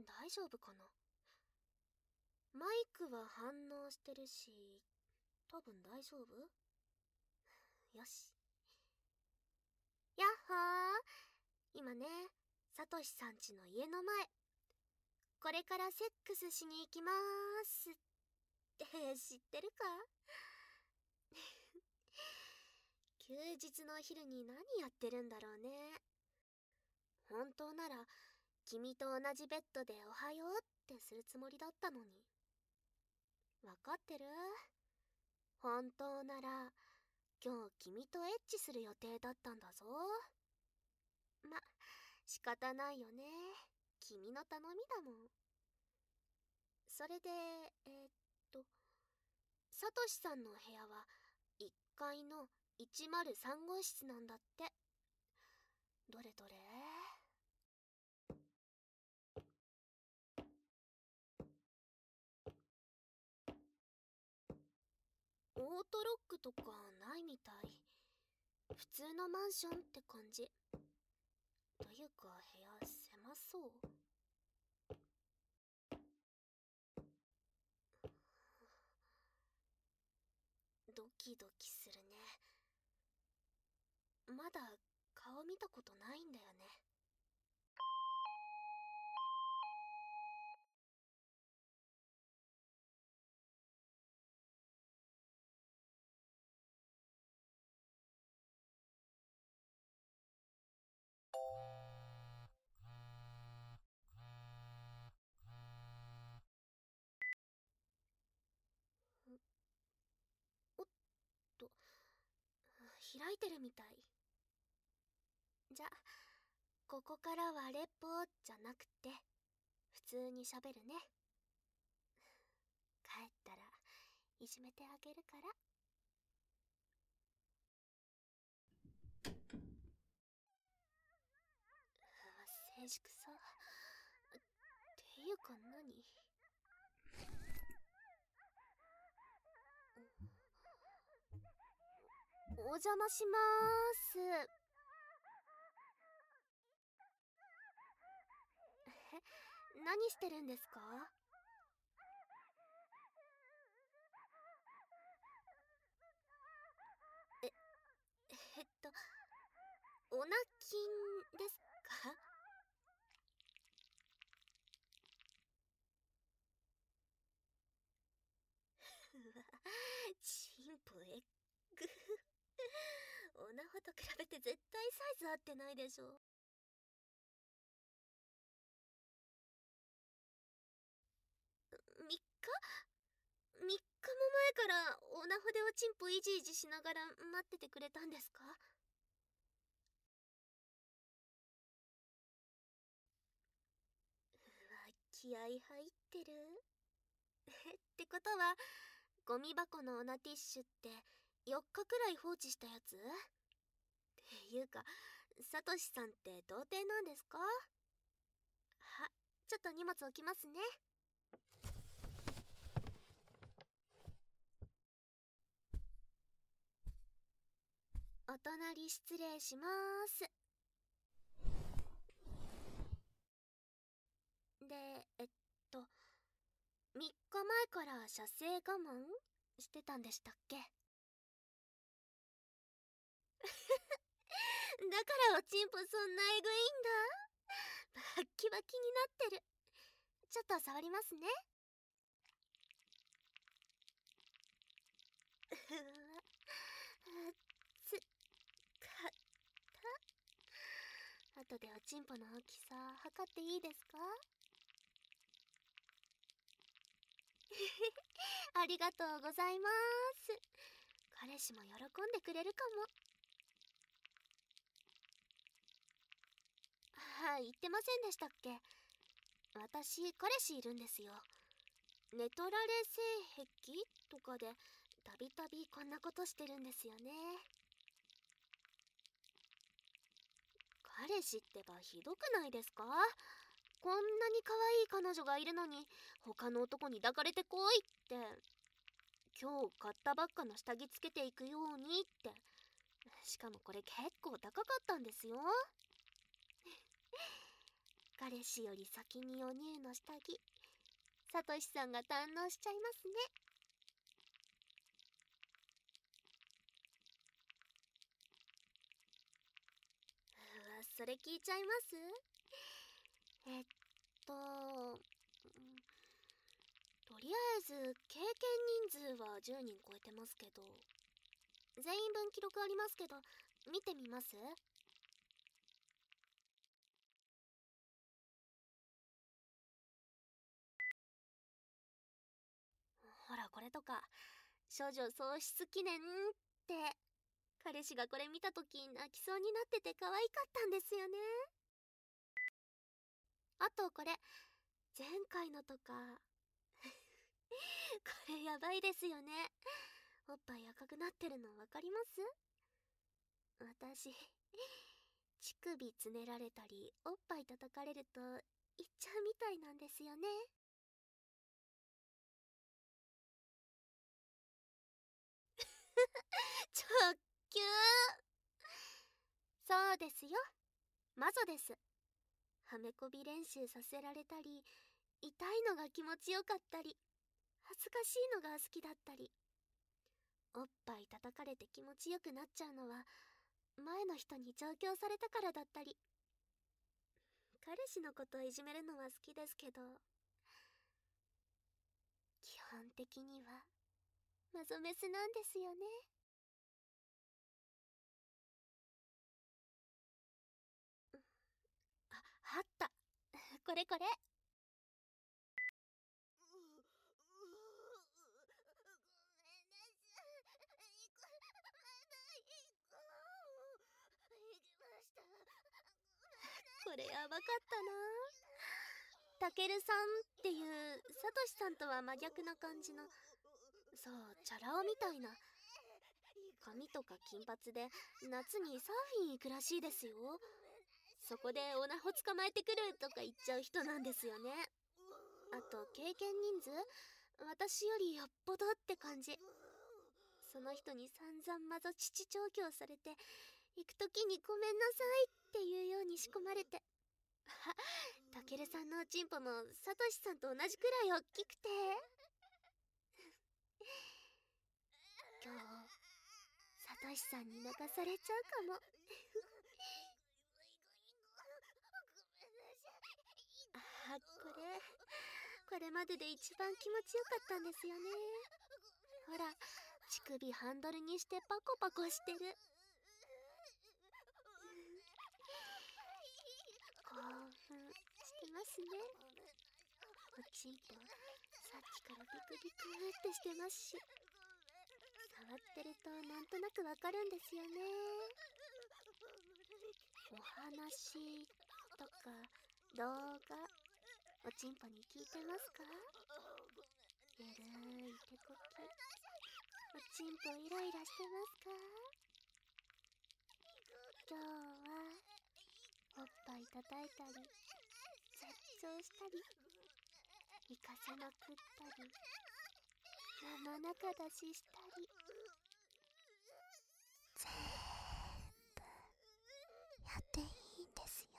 大丈夫かな。マイクは反応してるし、多分大丈夫。よし。やっほー。今ね、サトシさんちの家の前。これからセックスしに行きまーすって知ってるか？休日の昼に何やってるんだろうね。本当なら君と同じベッドでおはようってするつもりだったのに。わかってる？本当なら今日君とエッチする予定だったんだぞ。ま、仕方ないよね。君の頼みだもん。それで、サトシさんの部屋は1階の103号室なんだって。どれどれ？オートロックとかないみたい。普通のマンションって感じ。というか部屋狭そう。ドキドキするね。まだ顔見たことないんだよね。おっと、開いてるみたい。じゃ、ここからはレポじゃなくて普通に喋るね。帰ったらいじめてあげるから。静粛さっていうか何？お邪魔しまーす。何してるんですか？え、おなきんですか？うわ、チンポエッグ。オナホと比べて絶対サイズ合ってないでしょ。3日？ 3 日も前からオナホでおチンポイジイジしながら待っててくれたんですか？うわ、気合入ってる。ってことはゴミ箱のオナティッシュって4日くらい放置したやつ？っていうかサトシさんって童貞なんですか？ちょっと荷物置きますね。お隣失礼しまーす。で、3日前から射精我慢してたんでしたっけ？だからおちんぽそんなエグいんだ。バッキバキになってる。ちょっと触りますね。うわ、つかった。後でおちんぽの大きさ測っていいですか？ありがとうございます。彼氏も喜んでくれるかも。言ってませんでしたっけ？私彼氏いるんですよ。寝取られ性癖とかでたびたびこんなことしてるんですよね。彼氏ってばひどくないですか？こんなに可愛い彼女がいるのに他の男に抱かれてこいって。今日買ったばっかの下着つけていくようにって。しかもこれ結構高かったんですよ。 彼氏より先にお乳の下着、サトシさんが堪能しちゃいますね。それ聞いちゃいます？えっと、とりあえず経験人数は10人超えてますけど、全員分記録ありますけど、見てみます？ほらこれとか、処女喪失記念って、彼氏がこれ見た時泣きそうになってて可愛かったんですよね。あとこれ、前回のとかこれやばいですよね。おっぱい赤くなってるの分かります？私、乳首つねられたりおっぱい叩かれると言っちゃうみたいなんですよね。直球。そうですよ、マゾです。はめこび練習させられたり、痛いのが気持ちよかったり、恥ずかしいのが好きだったり、おっぱい叩かれて気持ちよくなっちゃうのは前の人に上京されたからだったり、彼氏のことをいじめるのは好きですけど、基本的にはマゾメスなんですよね。あった、これこれ。これやばかったな。たけるさんっていうサトシさんとは真逆な感じの、そう、チャラ男みたいな、髪とか金髪で夏にサーフィン行くらしいですよ。そこでオナホ捕まえてくるとか言っちゃう人なんですよね。あと経験人数、私よりよっぽどって感じ。その人に散々マゾ父調教されて、行く時にごめんなさいっていうように仕込まれて、たけるさんのおちんぽもサトシさんと同じくらい大きくて、今日サトシさんに泣かされちゃうかも。あ、これまでで一番気持ちよかったんですよね。ほら、乳首ハンドルにしてパコパコしてる。興奮してますね。おちんぽさっきからビクビクってしてますし、触ってるとなんとなくわかるんですよね。お話とか動画、おちんぽに聞いてますか？ゆるい手こき、おちんぽイライラしてますか？今日はおっぱい叩いたり絶頂したり、行かせまくったり、生中出ししたり、全部やっていいんですよ。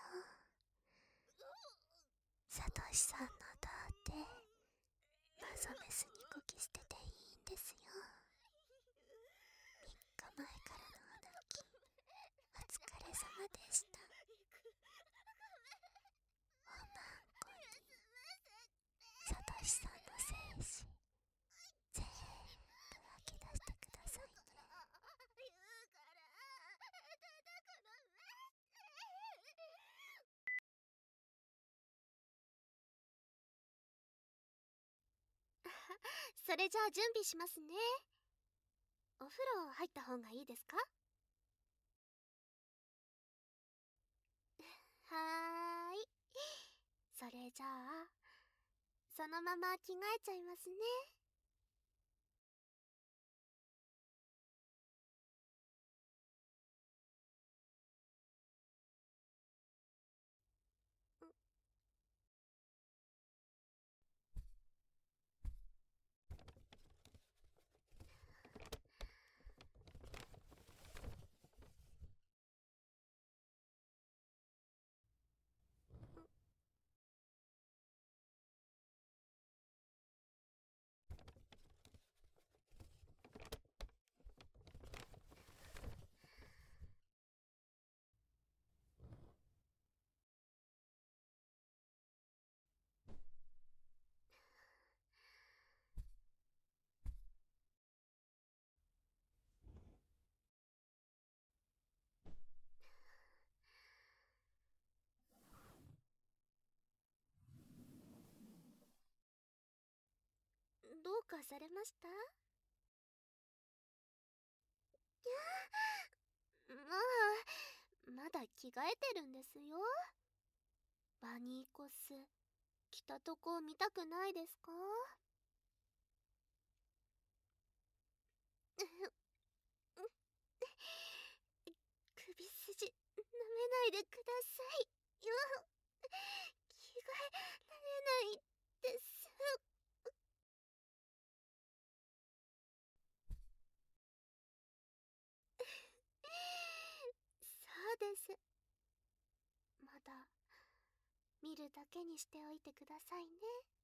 サトシさんの童貞マゾメスにこき捨てていいんですよ。3日前からのお泣きお疲れ様でした。おまんこにサトシさんの精子全部吐き出してくださいね。それじゃあ準備しますね。お風呂入った方がいいですか？はーい。それじゃあそのまま着替えちゃいますね。 どうかされました？まだ着替えてるんですよ。バニーコス、着たとこ見たくないですか？首筋舐めないでくださいよ。着替えられないです。そうです。まだ見るだけにしておいてくださいね。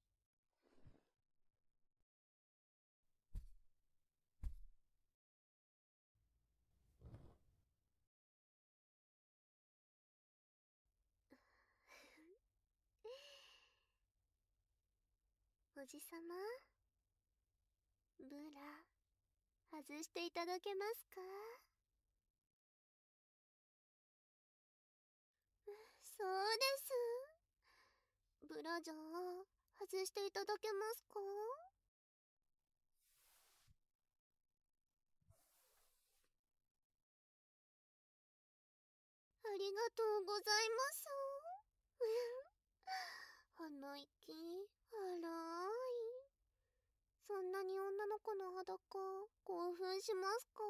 おじさま、ブラ外していただけますか？そうです。ブラジャー外していただけますか？ありがとうございます。鼻息荒い。そんなに女の子の裸興奮しますか？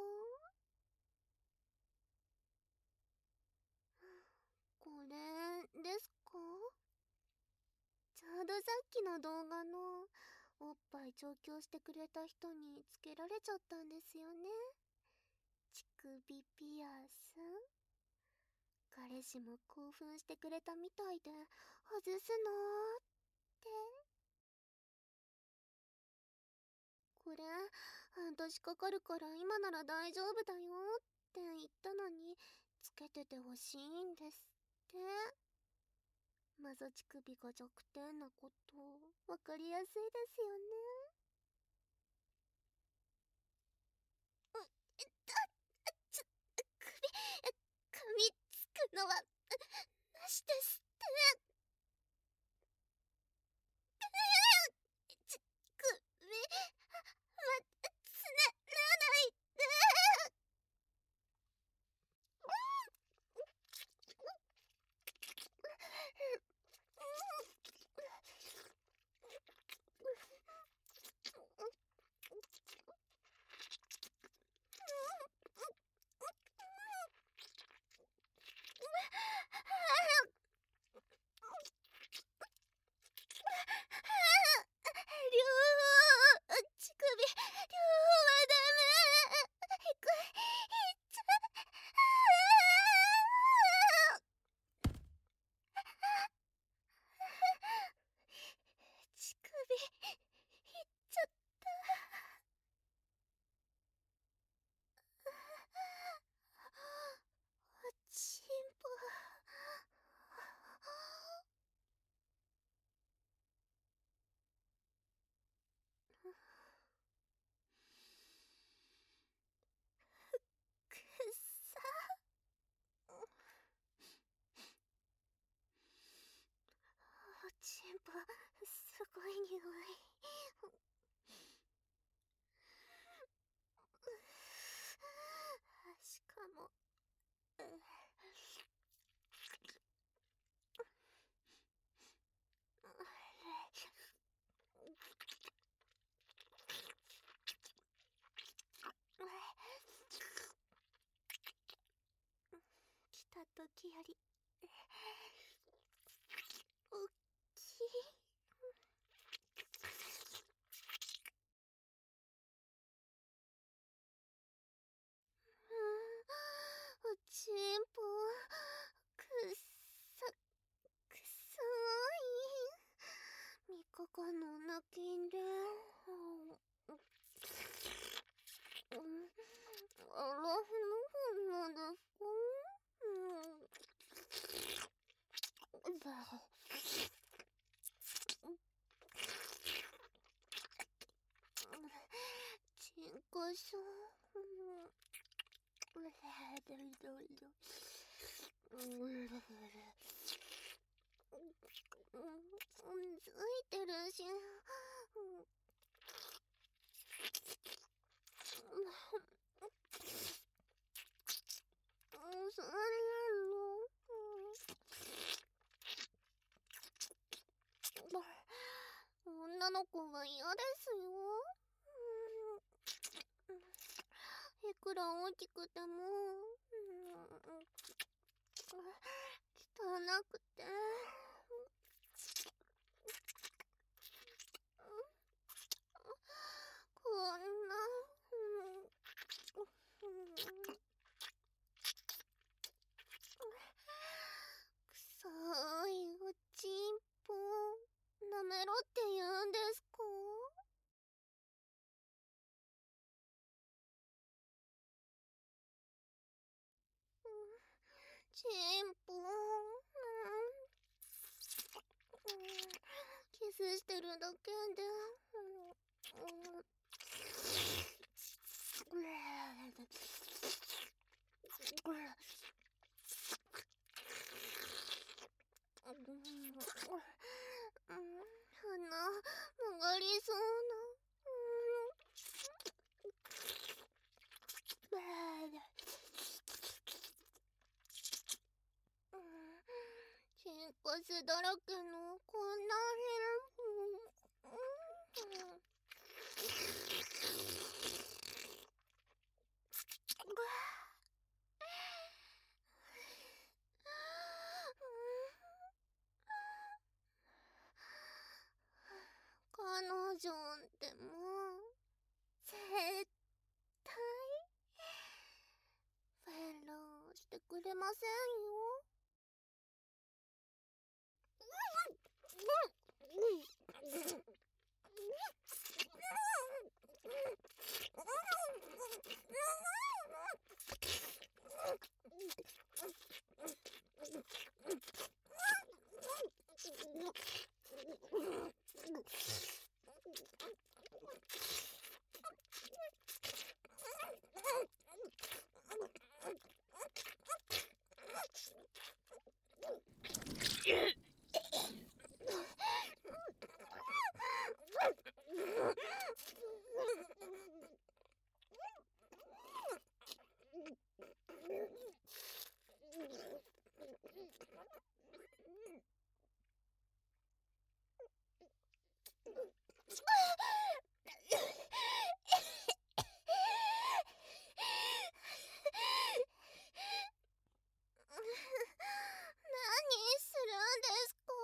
これですか？ちょうどさっきの動画のおっぱい調教してくれた人につけられちゃったんですよね。乳首ピアス。彼氏も興奮してくれたみたいで、外すのって。これ半年かかるから今なら大丈夫だよって言ったのに、つけててほしいんですって。マゾ乳首が弱点なことわかりやすいですよね。つ噛みつくのはなしですって。ちくびつねらないで。乳首両はダメ。いっちゃ乳首いっちゃった。おちんぽ。くっさ。おちんぽすごい匂い。しかも来た時よりおっきい。おちんぽくっさくさい。3日間の女金でアラフの本なんですか？ちんこそう。ついてるし。 そんなの女の子は嫌ですよ。いくら大きくても汚くてこんな臭いおちんぽ舐めろって言うんですか？ちんぽキスしてるだけで鼻曲がりそうな。チンコスだらけのこんな彼女ってもう絶対フェローしてくれませんよ。何するんですか？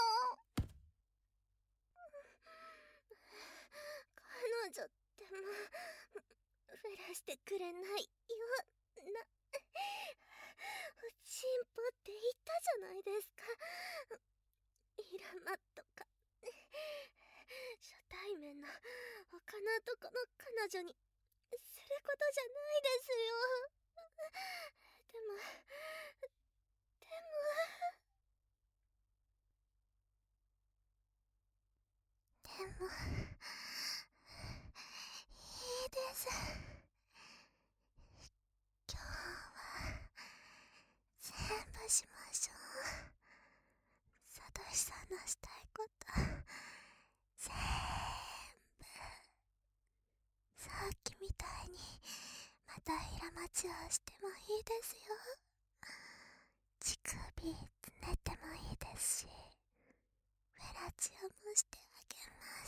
彼女ってもフェラしてくれないよな。おちんぽって言ったじゃないですか。イラマとか初対面の他の男の彼女にすることじゃないですよ。でもいいです。今日は全部しましょう。サトシさんのしたいこと全部。さっきみたいにまた平待ちをしてもいいですよ。乳首つねってもいいですし、フェラチオもしてあげます。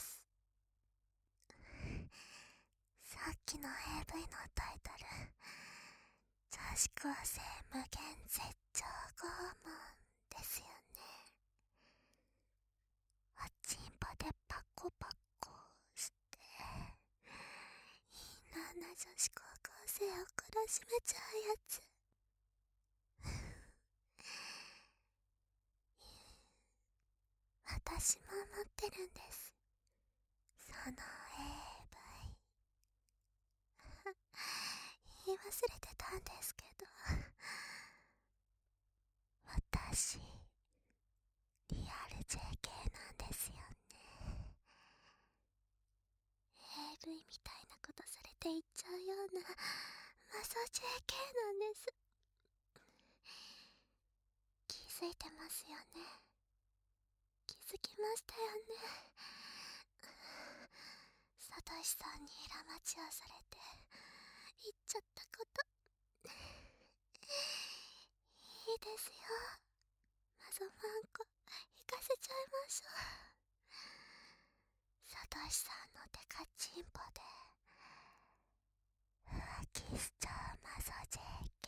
さっきの AV のタイトル、女子高生無限絶頂拷問ですよね。おちんぽでパコパコして、いいな女子高校生を懲らしめちゃうやつ。私も持ってるんです、その AV。 言い忘れてたんですけど、私リアル JK なんですよね。 AV みたいなことされていっちゃうようなマソ JK なんです。気づいてますよね。気づきましたよね。さとしさんに裏待ちをされて言っちゃったこといいですよ。マゾマンコ行かせちゃいましょう。サトシさんのデカチンポで浮気しちゃうマゾジェ